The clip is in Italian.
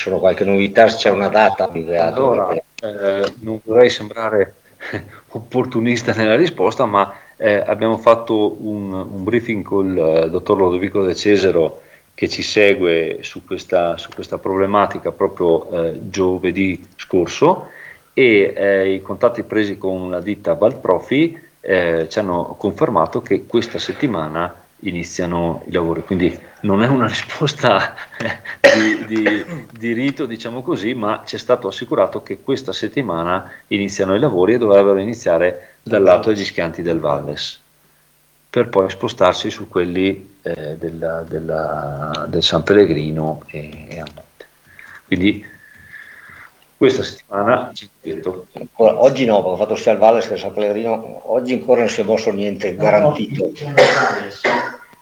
sono qualche novità, se c'è una data. Allora, non vorrei sembrare opportunista nella risposta, ma abbiamo fatto un briefing col dottor Lodovico De Cesaro, che ci segue su questa problematica proprio giovedì scorso, e i contatti presi con la ditta Valprofi ci hanno confermato che questa settimana iniziano i lavori, quindi non è una risposta di rito, diciamo così, ma ci è stato assicurato che questa settimana iniziano i lavori e dovrebbero iniziare dal lato degli Schianti del Valles, per poi spostarsi su quelli del San Pellegrino e a monte. Quindi questa settimana ci detto. Oggi no, perché ho fatto sia al Valles che a San Pellegrino, oggi ancora non si è mosso niente garantito.